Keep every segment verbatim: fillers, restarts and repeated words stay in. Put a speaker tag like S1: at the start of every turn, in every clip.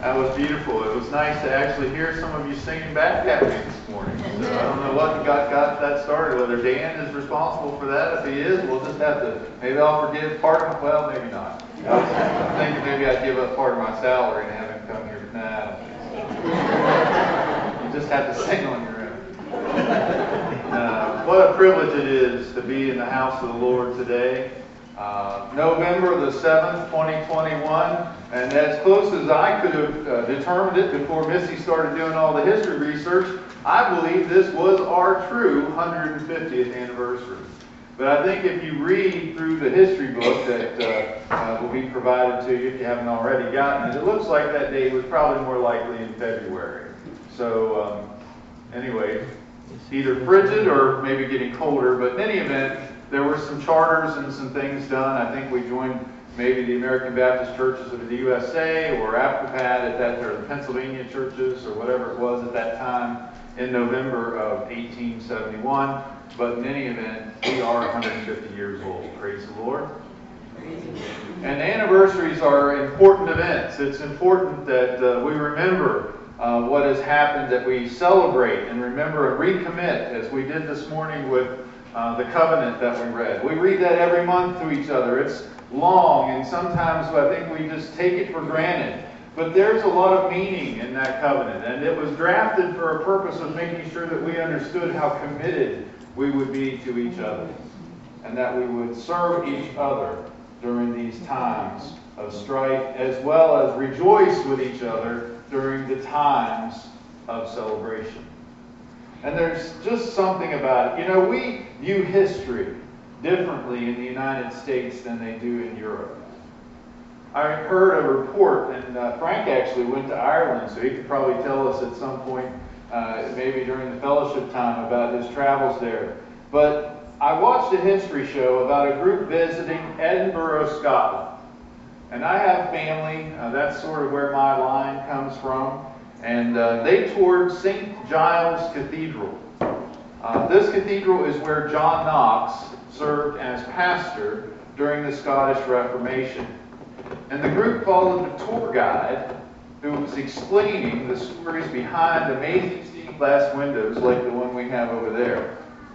S1: That was beautiful. It was nice to actually hear some of you singing back at me this morning. So I don't know what got, got that started, whether Dan is responsible for that. If he is, we'll just have to, maybe I'll forgive part of, well, maybe not. I was thinking maybe I'd give up part of my salary and have him come here. Nah, you just have to sing on your own. Uh, what a privilege it is to be in the house of the Lord today. Uh, November the seventh, twenty twenty-one, and as close as I could have uh, determined it before Missy started doing all the history research, I believe this was our true one hundred fiftieth anniversary. But I think if you read through the history book that uh, uh, will be provided to you, if you haven't already gotten it, it looks like that date was probably more likely in February. So um, anyway, either frigid or maybe getting colder, but in any event, there were some charters and some things done. I think we joined maybe the American Baptist Churches of the U S A or APCOPAD at that, or the Pennsylvania churches or whatever it was at that time in November of eighteen seventy-one. But in any event, we are one hundred fifty years old. Praise the Lord. And anniversaries are important events. It's important that uh, we remember uh, what has happened, that we celebrate and remember and recommit, as we did this morning with Uh, the covenant that we read. We read that every month to each other. It's long, and sometimes I think we just take it for granted. But there's a lot of meaning in that covenant, and it was drafted for a purpose of making sure that we understood how committed we would be to each other, and that we would serve each other during these times of strife, as well as rejoice with each other during the times of celebration. And there's just something about it. You know, we view history differently in the United States than they do in Europe. I heard a report, and uh, Frank actually went to Ireland, so he could probably tell us at some point, uh, maybe during the fellowship time, about his travels there. But I watched a history show about a group visiting Edinburgh, Scotland. And I have family, uh, that's sort of where my line comes from. And uh, they toured Saint Giles Cathedral. Uh, this cathedral is where John Knox served as pastor during the Scottish Reformation. And the group followed the tour guide who was explaining the stories behind amazing stained glass windows like the one we have over there.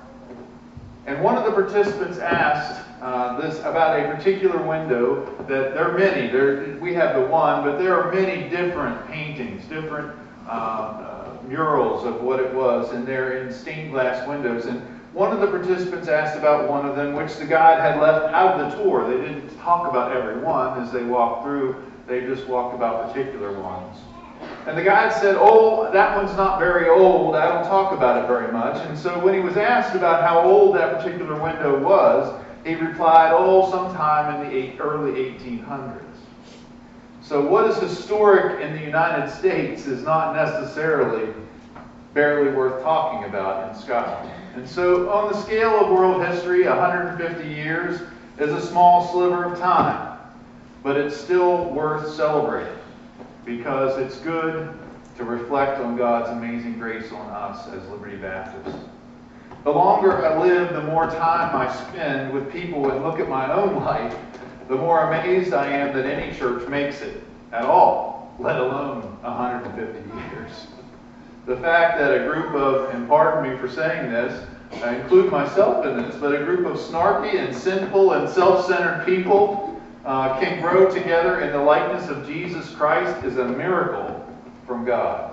S1: And one of the participants asked uh, this about a particular window that there are many. There, we have the one, but there are many different paintings, different uh, uh, murals of what it was, and they're in stained glass windows. And one of the participants asked about one of them, which the guide had left out of the tour. They didn't talk about every one as they walked through. They just walked about particular ones. And the guide said, oh, that one's not very old. I don't talk about it very much. And so when he was asked about how old that particular window was, he replied, oh, sometime in the eight, early eighteen hundreds. So what is historic in the United States is not necessarily barely worth talking about in Scotland. And so on the scale of world history, one hundred fifty years is a small sliver of time. But it's still worth celebrating, because it's good to reflect on God's amazing grace on us as Liberty Baptists. The longer I live, the more time I spend with people and look at my own life, the more amazed I am that any church makes it at all, let alone one hundred fifty years. The fact that a group of, and pardon me for saying this, I include myself in this, but a group of snarky and sinful and self-centered people Uh, can grow together in the likeness of Jesus Christ is a miracle from God.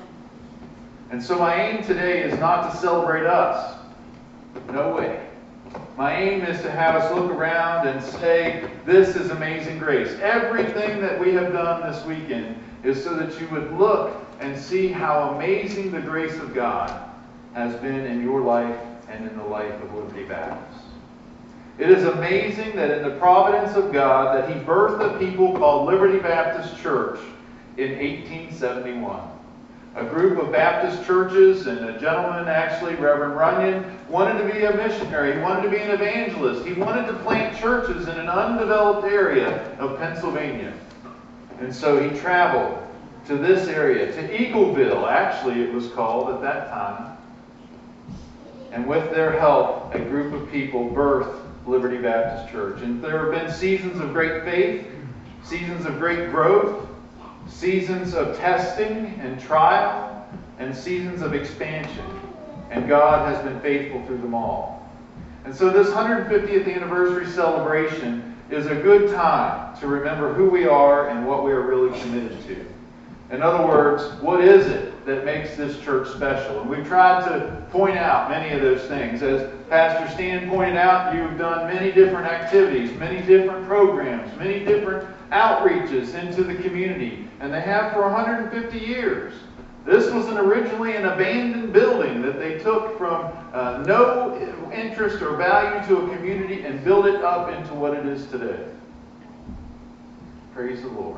S1: And so my aim today is not to celebrate us. No way. My aim is to have us look around and say, this is amazing grace. Everything that we have done this weekend is so that you would look and see how amazing the grace of God has been in your life and in the life of Liberty Baptist. It is amazing that in the providence of God that He birthed a people called Liberty Baptist Church in eighteen seventy-one. A group of Baptist churches, and a gentleman, actually, Reverend Runyon, wanted to be a missionary. He wanted to be an evangelist. He wanted to plant churches in an undeveloped area of Pennsylvania. And so he traveled to this area, to Eagleville, actually it was called at that time. And with their help, a group of people birthed Liberty Baptist Church. And there have been seasons of great faith, seasons of great growth, seasons of testing and trial, and seasons of expansion. And God has been faithful through them all. And so this one hundred fiftieth anniversary celebration is a good time to remember who we are and what we are really committed to. In other words, what is it that makes this church special? And we've tried to point out many of those things. As Pastor Stan pointed out, you've done many different activities, many different programs, many different outreaches into the community. And they have for one hundred fifty years. This was an originally an abandoned building that they took from uh, no interest or value to a community and built it up into what it is today. Praise the Lord.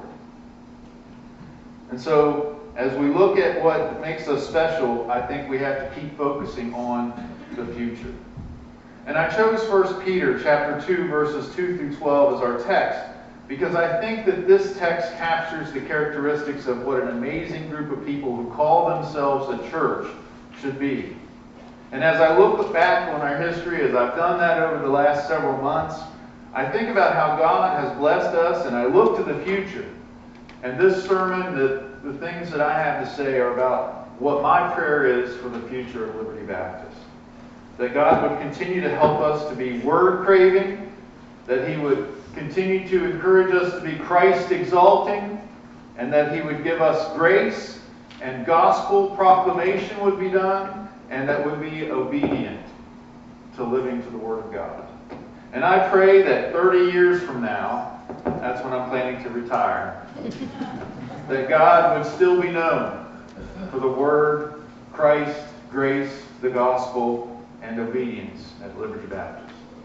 S1: And so, as we look at what makes us special, I think we have to keep focusing on the future. And I chose First Peter chapter two, verses two through twelve as our text, because I think that this text captures the characteristics of what an amazing group of people who call themselves a church should be. And as I look back on our history, as I've done that over the last several months, I think about how God has blessed us, and I look to the future. And this sermon, the, the things that I have to say are about what my prayer is for the future of Liberty Baptist. That God would continue to help us to be word-craving, that He would continue to encourage us to be Christ-exalting, and that He would give us grace and gospel proclamation would be done, and that we'd be obedient to living to the Word of God. And I pray that thirty years from now, that's when I'm planning to retire, that God would still be known for the Word, Christ, grace, the gospel, and obedience at Liberty Baptist.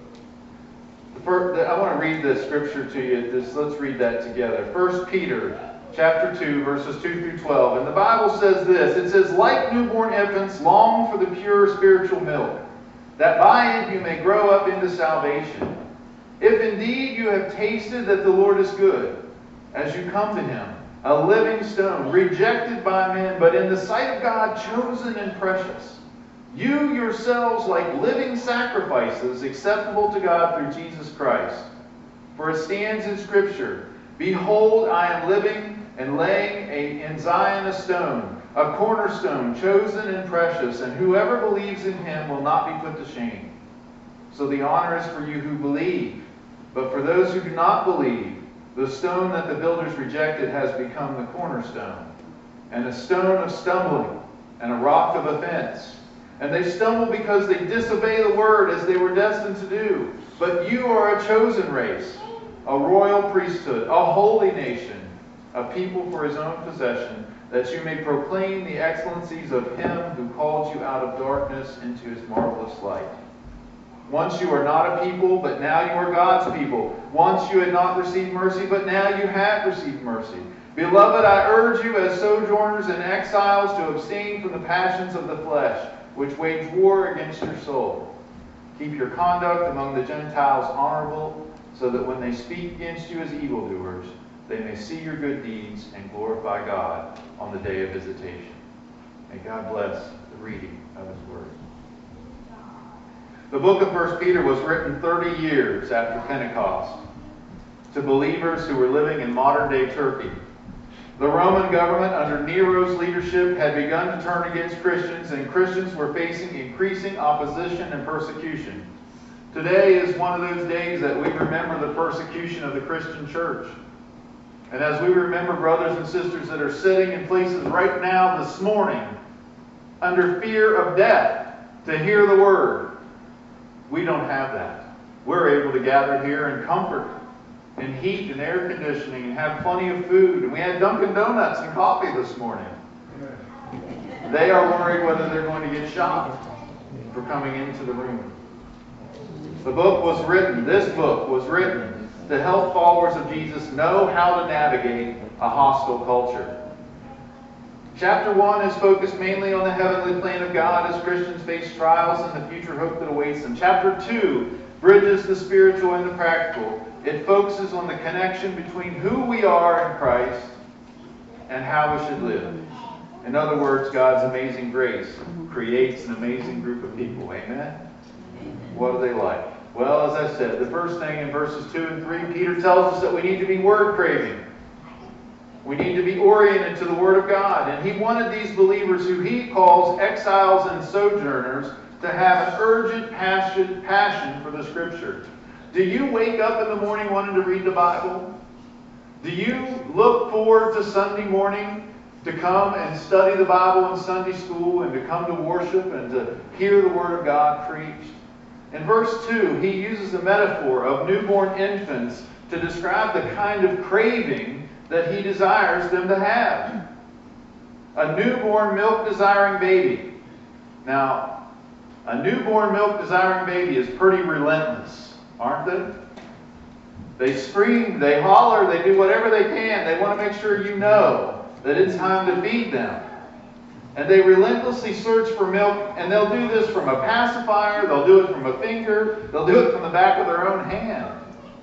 S1: First, I want to read the scripture to you. This, let's read that together. First Peter chapter two, verses two through twelve. And the Bible says this. It says, like newborn infants, long for the pure spiritual milk, that by it you may grow up into salvation. If indeed you have tasted that the Lord is good, as you come to Him, a living stone, rejected by men, but in the sight of God, chosen and precious. You yourselves like living sacrifices acceptable to God through Jesus Christ. For it stands in Scripture, behold, I am living and laying a, in Zion a stone, a cornerstone, chosen and precious, and whoever believes in Him will not be put to shame. So the honor is for you who believe. But for those who do not believe, the stone that the builders rejected has become the cornerstone, and a stone of stumbling, and a rock of offense. And they stumble because they disobey the word as they were destined to do. But you are a chosen race, a royal priesthood, a holy nation, a people for His own possession, that you may proclaim the excellencies of Him who called you out of darkness into His marvelous light. Once you were not a people, but now you are God's people. Once you had not received mercy, but now you have received mercy. Beloved, I urge you as sojourners and exiles to abstain from the passions of the flesh, which wage war against your soul. Keep your conduct among the Gentiles honorable, so that when they speak against you as evildoers, they may see your good deeds and glorify God on the day of visitation. May God bless the reading of His Word. The book of First Peter was written thirty years after Pentecost to believers who were living in modern-day Turkey. The Roman government under Nero's leadership had begun to turn against Christians, and Christians were facing increasing opposition and persecution. Today is one of those days that we remember the persecution of the Christian church. And as we remember brothers and sisters that are sitting in places right now this morning under fear of death to hear the word, we don't have that. We're able to gather here in comfort, in heat and air conditioning, and have plenty of food. And we had Dunkin' Donuts and coffee this morning. They are worried whether they're going to get shot for coming into the room. The book was written, this book was written to help followers of Jesus know how to navigate a hostile culture. Chapter one is focused mainly on the heavenly plan of God as Christians face trials and the future hope that awaits them. Chapter two bridges the spiritual and the practical. It focuses on the connection between who we are in Christ and how we should live. In other words, God's amazing grace creates an amazing group of people. Amen? What are they like? Well, as I said, the first thing in verses two and three, Peter tells us that we need to be word craving. We need to be oriented to the Word of God. And he wanted these believers, who he calls exiles and sojourners, to have an urgent passion, passion for the Scripture. Do you wake up in the morning wanting to read the Bible? Do you look forward to Sunday morning to come and study the Bible in Sunday school and to come to worship and to hear the Word of God preached? In verse two, he uses the metaphor of newborn infants to describe the kind of craving that he desires them to have. A newborn milk-desiring baby. Now, a newborn milk-desiring baby is pretty relentless, aren't they? They scream, they holler, they do whatever they can. They want to make sure you know that it's time to feed them. And they relentlessly search for milk, and they'll do this from a pacifier, they'll do it from a finger, they'll do it from the back of their own hand.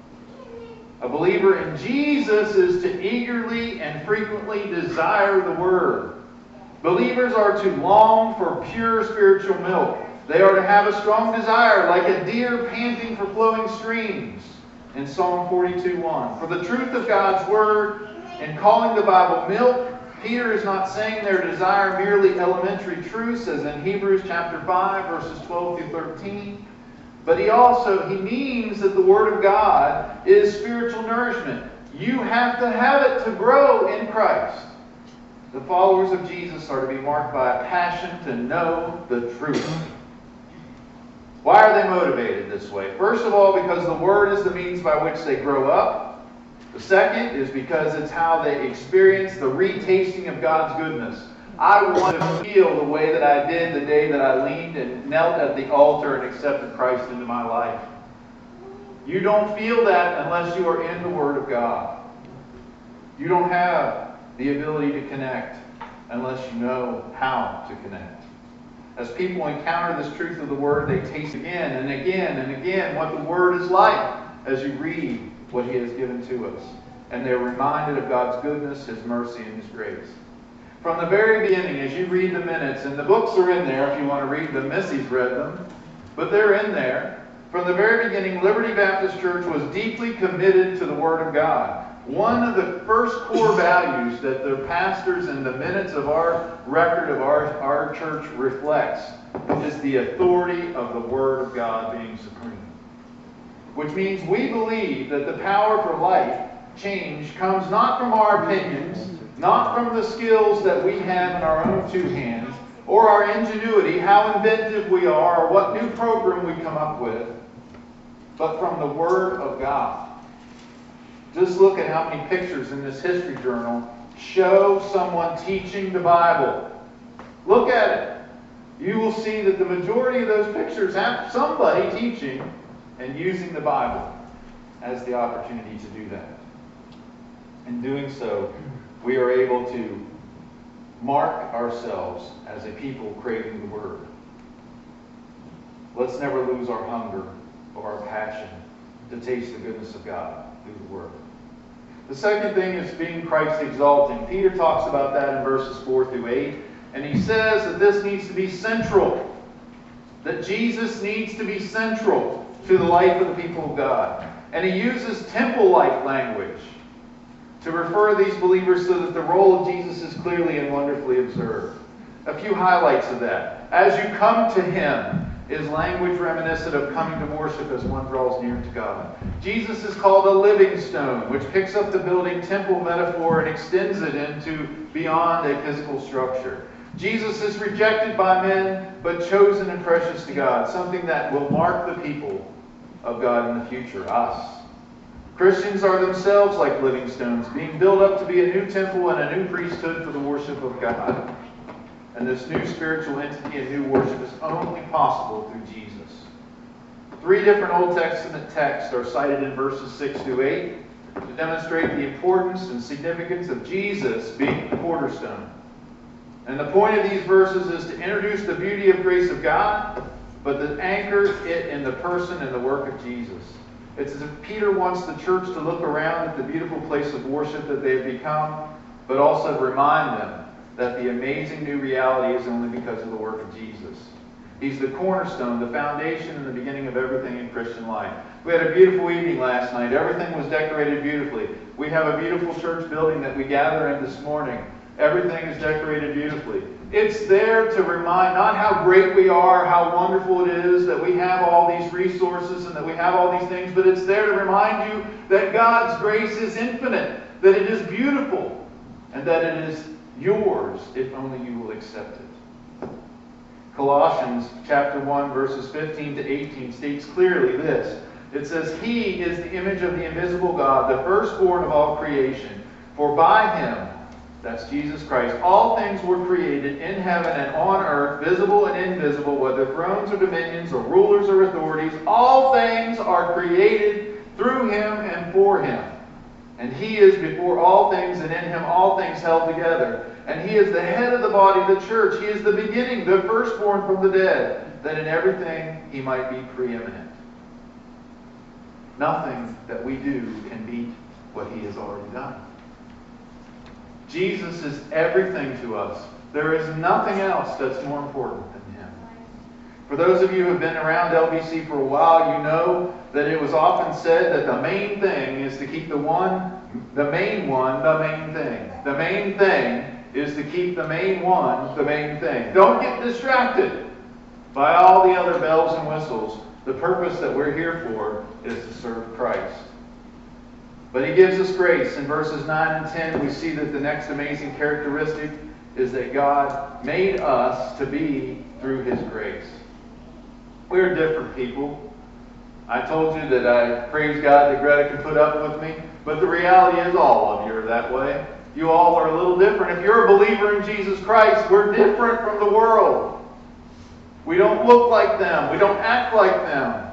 S1: A believer in Jesus is to eagerly and frequently desire the Word. Believers are to long for pure spiritual milk. They are to have a strong desire, like a deer panting for flowing streams, in Psalm forty-two one. For the truth of God's Word, and calling the Bible milk, Peter is not saying their desire merely elementary truths, as in Hebrews chapter five, verses twelve through thirteen. But he also, he means that the Word of God is spiritual nourishment. You have to have it to grow in Christ. The followers of Jesus are to be marked by a passion to know the truth. Why are they motivated this way? First of all, because the Word is the means by which they grow up. The second is because it's how they experience the retasting of God's goodness. I want to feel the way that I did the day that I leaned and knelt at the altar and accepted Christ into my life. You don't feel that unless you are in the Word of God. You don't have the ability to connect unless you know how to connect. As people encounter this truth of the Word, they taste again and again and again what the Word is like as you read what He has given to us. And they're reminded of God's goodness, His mercy, and His grace. From the very beginning, as you read the minutes, and the books are in there if you want to read them, Missy's read them, but they're in there. From the very beginning, Liberty Baptist Church was deeply committed to the Word of God. One of the first core values that the pastors and the minutes of our record of our, our church reflects is the authority of the Word of God being supreme. Which means we believe that the power for life change comes not from our opinions, not from the skills that we have in our own two hands, or our ingenuity, how inventive we are, or what new program we come up with, but from the Word of God. Just look at how many pictures in this history journal show someone teaching the Bible. Look at it. You will see that the majority of those pictures have somebody teaching and using the Bible as the opportunity to do that. In doing so, we are able to mark ourselves as a people craving the Word. Let's never lose our hunger or our passion to taste the goodness of God through the Word. The second thing is being Christ exalting. Peter talks about that in verses four through eight. And he says that this needs to be central. That Jesus needs to be central to the life of the people of God. And he uses temple-like language to refer to these believers so that the role of Jesus is clearly and wonderfully observed. A few highlights of that. As you come to Him is language reminiscent of coming to worship as one draws near to God. Jesus is called a living stone, which picks up the building temple metaphor and extends it into beyond a physical structure. Jesus is rejected by men, but chosen and precious to God, something that will mark the people of God in the future, us. Christians are themselves like living stones, being built up to be a new temple and a new priesthood for the worship of God. And this new spiritual entity and new worship is only possible through Jesus. Three different Old Testament texts are cited in verses six through eight to demonstrate the importance and significance of Jesus being the cornerstone. And the point of these verses is to introduce the beauty of grace of God, but to anchor it in the person and the work of Jesus. It's as if Peter wants the church to look around at the beautiful place of worship that they have become, but also remind them that the amazing new reality is only because of the work of Jesus. He's the cornerstone, the foundation, and the beginning of everything in Christian life. We had a beautiful evening last night. Everything was decorated beautifully. We have a beautiful church building that we gather in this morning. Everything is decorated beautifully. It's there to remind not how great we are, how wonderful it is that we have all these resources and that we have all these things, but it's there to remind you that God's grace is infinite, that it is beautiful, and that it is yours if only you will accept it. Colossians chapter one, verses fifteen to eighteen states clearly this. It says, He is the image of the invisible God, the firstborn of all creation. For by Him, that's Jesus Christ, all things were created in heaven and on earth, visible and invisible, whether thrones or dominions or rulers or authorities. All things are created through Him and for Him. And He is before all things, and in Him all things held together. And He is the head of the body, the church. He is the beginning, the firstborn from the dead, that in everything He might be preeminent. Nothing that we do can beat what He has already done. Jesus is everything to us. There is nothing else that's more important than Him. For those of you who have been around L B C for a while, you know that it was often said that the main thing is to keep the one, the main one, the main thing. The main thing is to keep the main one, the main thing. Don't get distracted by all the other bells and whistles. The purpose that we're here for is to serve Christ. But He gives us grace. In verses nine and ten, we see that the next amazing characteristic is that God made us to be through His grace. We're different people. I told you that I praise God that Greta can put up with me, but the reality is all of you are that way. You all are a little different. If you're a believer in Jesus Christ, we're different from the world. We don't look like them. We don't act like them.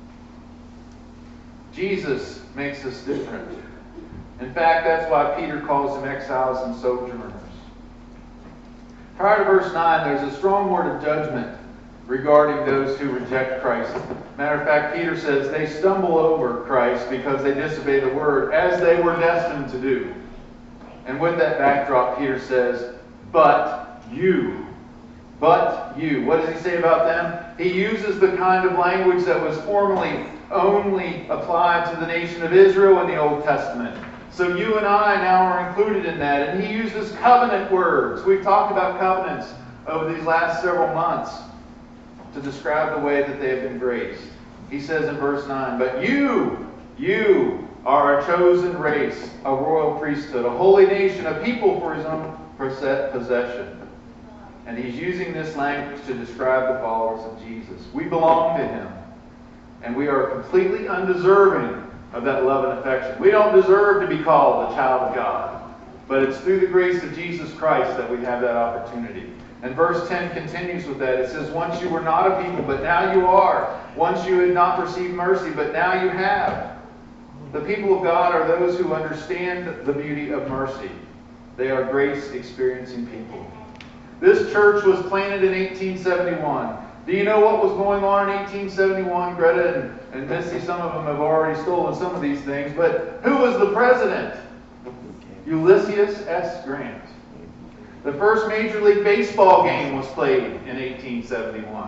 S1: Jesus makes us different. In fact, that's why Peter calls them exiles and sojourners. Prior to verse nine, there's a strong word of judgment regarding those who reject Christ. Matter of fact, Peter says they stumble over Christ because they disobey the word, as they were destined to do. And with that backdrop, Peter says, but you. But you. What does he say about them? He uses the kind of language that was formerly only applied to the nation of Israel in the Old Testament. So you and I now are included in that. And he uses covenant words. We've talked about covenants over these last several months to describe the way that they have been graced. He says in verse nine, but you, you are a chosen race, a royal priesthood, a holy nation, a people for His own possession. And he's using this language to describe the followers of Jesus. We belong to Him. And we are completely undeserving of that love and affection. We don't deserve to be called a child of God. But it's through the grace of Jesus Christ that we have that opportunity. And verse ten continues with that. It says, once you were not a people, but now you are. Once you had not received mercy, but now you have. The people of God are those who understand the beauty of mercy. They are grace-experiencing people. This church was planted in eighteen seventy-one. Do you know what was going on in eighteen seventy-one? Greta and, and Missy, some of them have already stolen some of these things. But who was the president? Ulysses S. Grant. The first Major League Baseball game was played in eighteen seventy-one.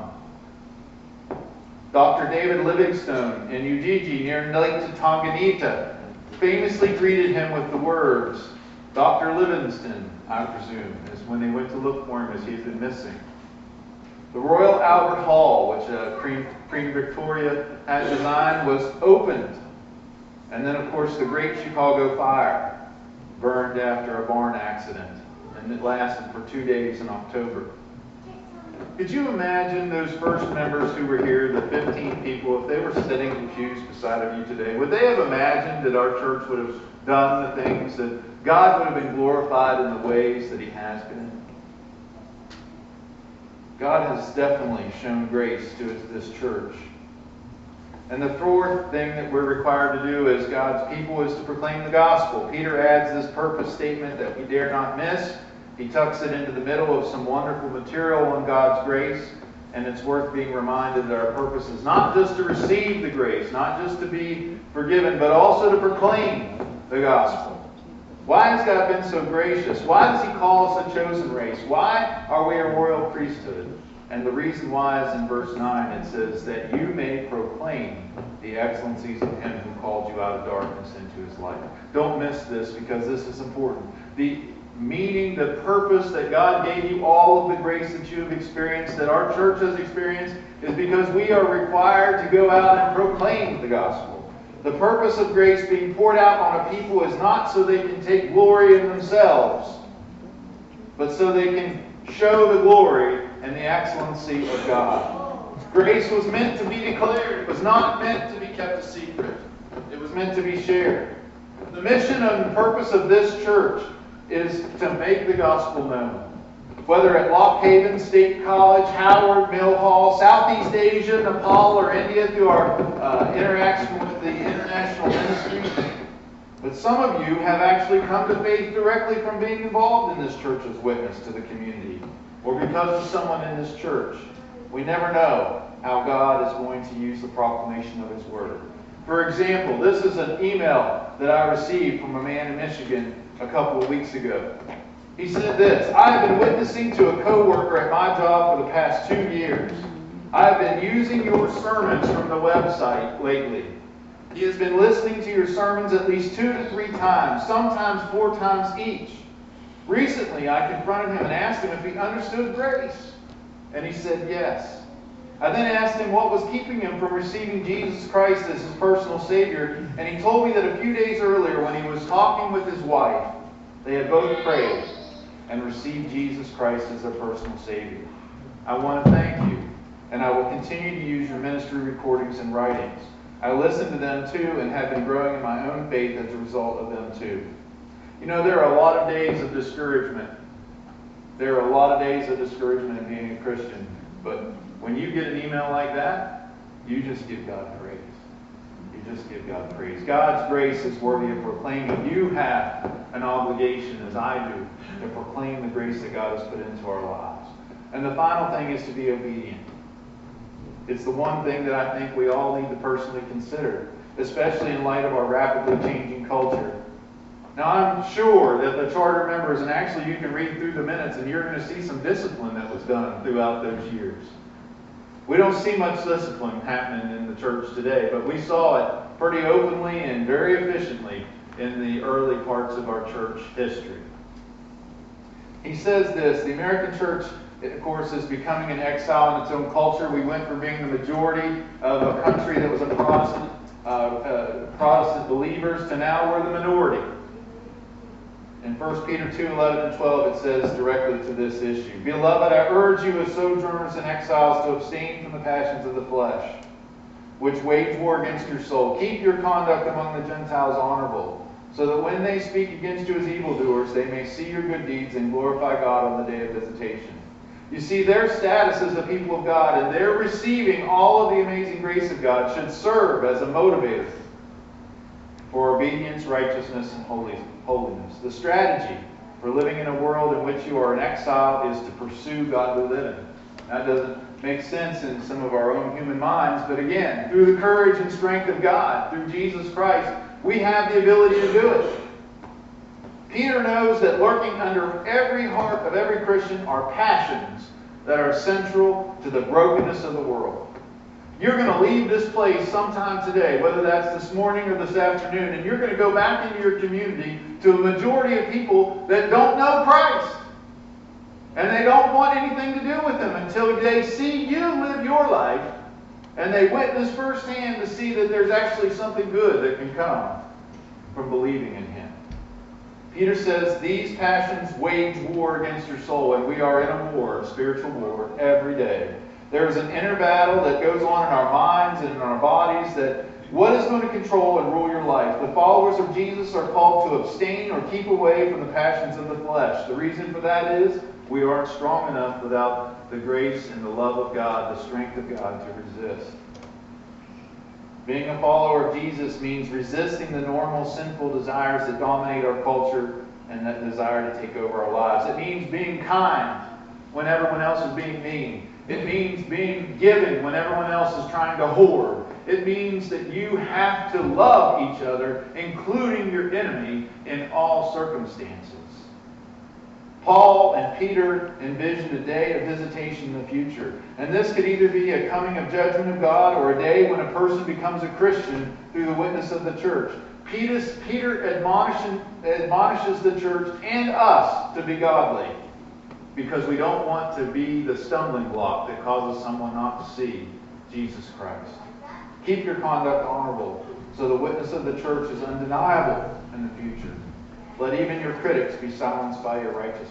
S1: Doctor David Livingstone in Ujiji near Lake Tanganyika famously greeted him with the words, Doctor Livingston, I presume, is when they went to look for him as he had been missing. The Royal Albert Hall, which uh, Queen, Queen Victoria had designed, was opened. And then, of course, the Great Chicago Fire burned after a barn accident. And it lasted for two days in October. Could you imagine those first members who were here, the fifteen people, if they were sitting in pews beside of you today, would they have imagined that our church would have done the things that God would have been glorified in the ways that He has been? God has definitely shown grace to this church. And the fourth thing that we're required to do as God's people is to proclaim the gospel. Peter adds this purpose statement that we dare not miss. He tucks it into the middle of some wonderful material on God's grace. And it's worth being reminded that our purpose is not just to receive the grace, not just to be forgiven, but also to proclaim the gospel. Why has God been so gracious? Why does He call us a chosen race? Why are we a royal priesthood? And the reason why is in verse nine. It says that you may proclaim the excellencies of Him who called you out of darkness into His light. Don't miss this, because this is important. The meaning, the purpose that God gave you, all of the grace that you have experienced, that our church has experienced, is because we are required to go out and proclaim the gospel. The purpose of grace being poured out on a people is not so they can take glory in themselves, but so they can show the glory and the excellency of God. Grace was meant to be declared. It was not meant to be kept a secret. It was meant to be shared. The mission and purpose of this church is to make the gospel known. Whether at Lock Haven State College, Howard, Mill Hall, Southeast Asia, Nepal, or India through our uh, interaction with the international ministry. But some of you have actually come to faith directly from being involved in this church's witness to the community, or because of someone in this church. We never know how God is going to use the proclamation of His Word. For example, this is an email that I received from a man in Michigan a couple of weeks ago. He said this: I have been witnessing to a co-worker at my job for the past two years. I have been using your sermons from the website lately. He has been listening to your sermons at least two to three times, sometimes four times each. Recently, I confronted him and asked him if he understood grace. And he said yes. I then asked him what was keeping him from receiving Jesus Christ as his personal Savior, and he told me that a few days earlier when he was talking with his wife, they had both prayed and received Jesus Christ as their personal Savior. I want to thank you, and I will continue to use your ministry recordings and writings. I listen to them too and have been growing in my own faith as a result of them too. You know, there are a lot of days of discouragement. There are a lot of days of discouragement in being a Christian. But when you get an email like that, you just give God praise. You just give God praise. God's grace is worthy of proclaiming. You have an obligation, as I do, to proclaim the grace that God has put into our lives. And the final thing is to be obedient. It's the one thing that I think we all need to personally consider, especially in light of our rapidly changing culture. Now, I'm sure that the charter members, and actually you can read through the minutes, and you're going to see some discipline that was done throughout those years. We don't see much discipline happening in the church today, but we saw it pretty openly and very efficiently in the early parts of our church history. He says this: the American church, of course, is becoming an exile in its own culture. We went from being the majority of a country that was a Protestant, uh, uh, Protestant believers to now we're the minority. In First Peter two, eleven and twelve, it says directly to this issue: Beloved, I urge you as sojourners and exiles to abstain from the passions of the flesh, which wage war against your soul. Keep your conduct among the Gentiles honorable, so that when they speak against you as evildoers, they may see your good deeds and glorify God on the day of visitation. You see, their status as the people of God and their receiving all of the amazing grace of God should serve as a motivator for obedience, righteousness, and holiness. The strategy for living in a world in which you are in exile is to pursue godly living. That doesn't make sense in some of our own human minds, but again, through the courage and strength of God, through Jesus Christ, we have the ability to do it. Peter knows that lurking under every heart of every Christian are passions that are central to the brokenness of the world. You're going to leave this place sometime today, whether that's this morning or this afternoon, and you're going to go back into your community to a majority of people that don't know Christ. And they don't want anything to do with Him until they see you live your life and they witness firsthand to see that there's actually something good that can come from believing in Him. Peter says these passions wage war against your soul, and we are in a war, a spiritual war, every day. There is an inner battle that goes on in our minds and in our bodies that what is going to control and rule your life? The followers of Jesus are called to abstain or keep away from the passions of the flesh. The reason for that is we aren't strong enough without the grace and the love of God, the strength of God to resist. Being a follower of Jesus means resisting the normal sinful desires that dominate our culture and that desire to take over our lives. It means being kind when everyone else is being mean. It means being giving when everyone else is trying to hoard. It means that you have to love each other, including your enemy, in all circumstances. Paul and Peter envisioned a day of visitation in the future. And this could either be a coming of judgment of God or a day when a person becomes a Christian through the witness of the church. Peter, Peter admonishes, admonishes the church and us to be godly, because we don't want to be the stumbling block that causes someone not to see Jesus Christ. Keep your conduct honorable, so the witness of the church is undeniable in the future. Let even your critics be silenced by your righteousness.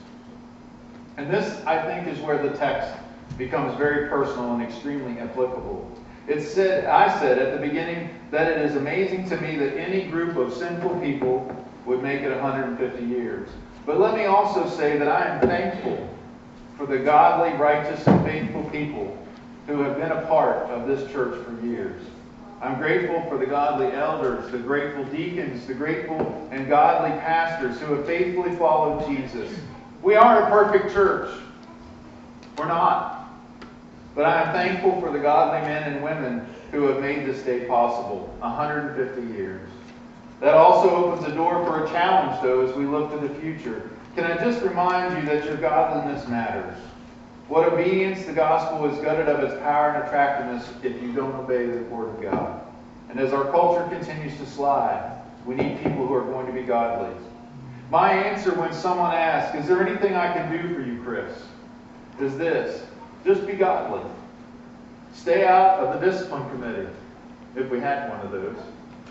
S1: And this, I think, is where the text becomes very personal and extremely applicable. It said, I said at the beginning that it is amazing to me that any group of sinful people would make it one hundred fifty years. But let me also say that I am thankful for the godly, righteous, and faithful people who have been a part of this church for years. I'm grateful for the godly elders, the grateful deacons, the grateful and godly pastors who have faithfully followed Jesus. We aren't a perfect church. We're not. But I am thankful for the godly men and women who have made this day possible, one hundred fifty years. That also opens the door for a challenge, though, as we look to the future. Can I just remind you that your godliness matters? What obedience the gospel is gutted of its power and attractiveness if you don't obey the word of God. And as our culture continues to slide, we need people who are going to be godly. My answer when someone asks, is there anything I can do for you, Chris? Is this: just be godly. Stay out of the discipline committee, if we had one of those.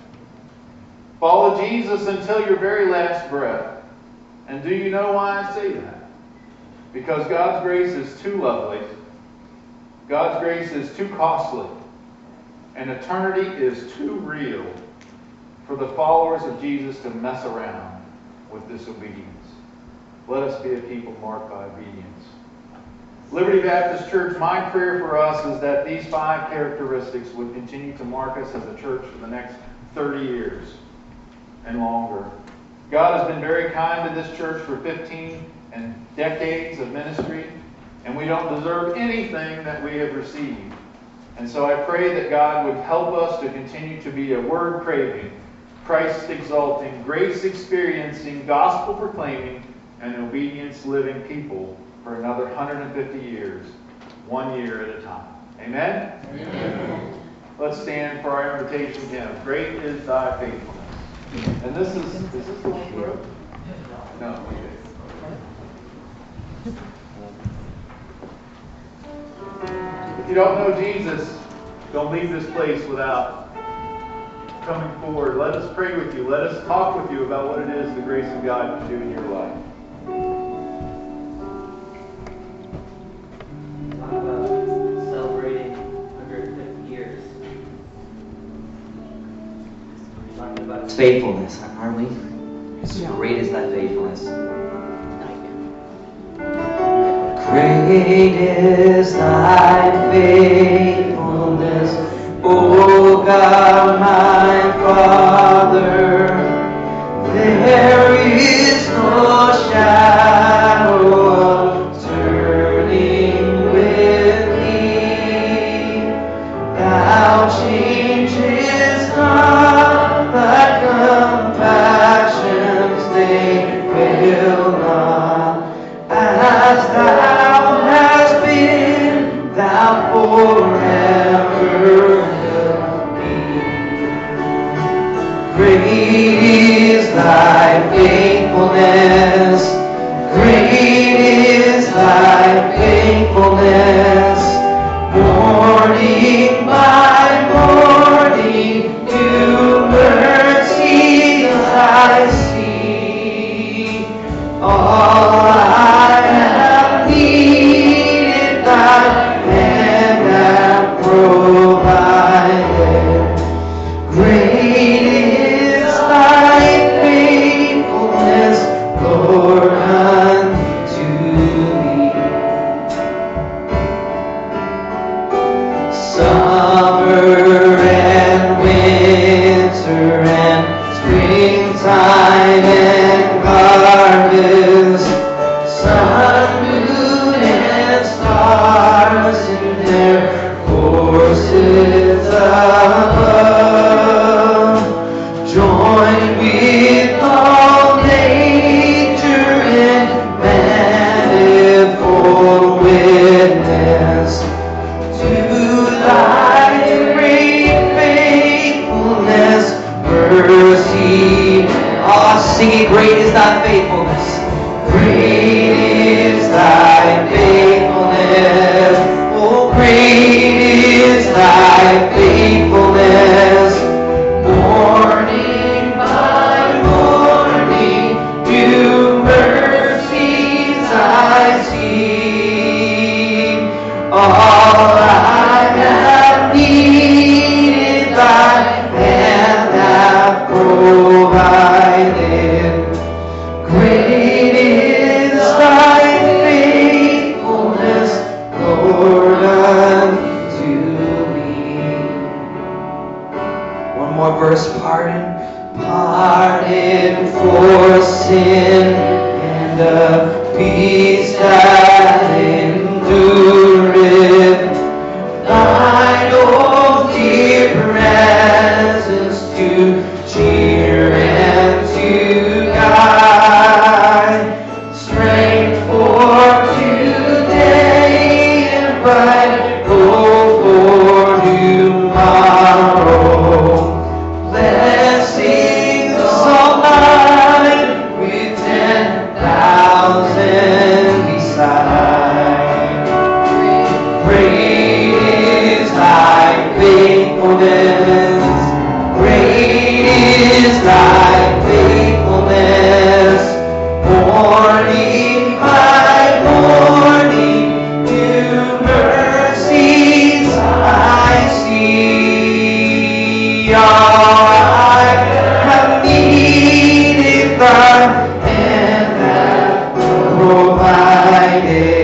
S1: Follow Jesus until your very last breath. And do you know why I say that? Because God's grace is too lovely. God's grace is too costly. And eternity is too real for the followers of Jesus to mess around with disobedience. Let us be a people marked by obedience. Liberty Baptist Church, my prayer for us is that these five characteristics would continue to mark us as a church for the next thirty years and longer. God has been very kind to this church for fifteen and decades of ministry, and we don't deserve anything that we have received. And so I pray that God would help us to continue to be a word-craving, Christ-exalting, grace-experiencing, gospel-proclaiming, and obedience-living people for another one hundred fifty years, one year at a time. Amen? Amen. Let's stand for our invitation hymn. Great is thy faithfulness. And this is, is this the one you wrote? No. If you don't know Jesus, don't leave this place without coming forward. Let us pray with you. Let us talk with you about what it is the grace of God can do in your life.
S2: Talk about celebrating one hundred fifty years. We're talking about His faithfulness, aren't we? Yeah. Great is thy faithfulness. Great is thy faithfulness, O God, my Father. There is no shadow of turning with thee. Thou changest not, thy compassions they fail not. As thou hast been, thou forever wilt be. Great is thy faithfulness, great is thy faithfulness. Morning by morning, new mercies I see. All I have needed, thy hand hath provided. Great is thy faithfulness, peace that endureth, thine own dear presence to cheer and to guide, strength for today and bright hope for tomorrow. Blessings all mine with ten thousand beside. Great is thy faithfulness. Great is thy faithfulness. Morning by morning, new mercies I see. All I have needed, thy hand hath provided.